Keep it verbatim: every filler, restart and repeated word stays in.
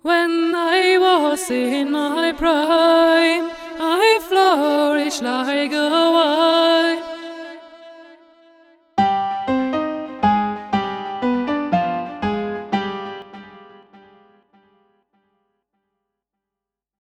When I was in my prime, I flourished like a